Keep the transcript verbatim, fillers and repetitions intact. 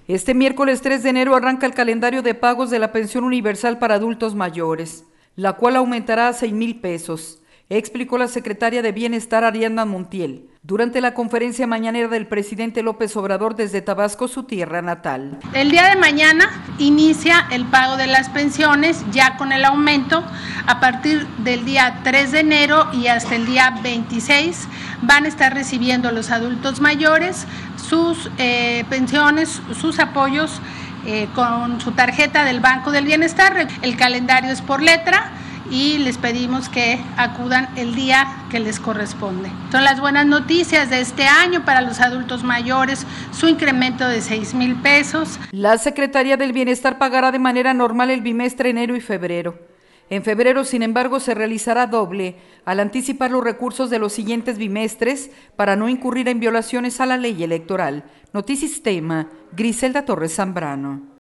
Este miércoles tres de enero arranca el calendario de pagos de la pensión universal para adultos mayores, la cual aumentará a seis mil pesos, explicó la secretaria de Bienestar Ariadna Montiel durante la conferencia mañanera del presidente López Obrador desde Tabasco, su tierra natal. El día de mañana inicia el pago de las pensiones ya con el aumento. A partir del día tres de enero y hasta el día veintiséis van a estar recibiendo los adultos mayores sus eh, pensiones, sus apoyos eh, con su tarjeta del Banco del Bienestar. El calendario es por letra y les pedimos que acudan el día que les corresponde. Son las buenas noticias de este año para los adultos mayores, su incremento de seis mil pesos. La Secretaría del Bienestar pagará de manera normal el bimestre enero y febrero. En febrero, sin embargo, se realizará doble al anticipar los recursos de los siguientes bimestres para no incurrir en violaciones a la ley electoral. Notisistema, Griselda Torres Zambrano.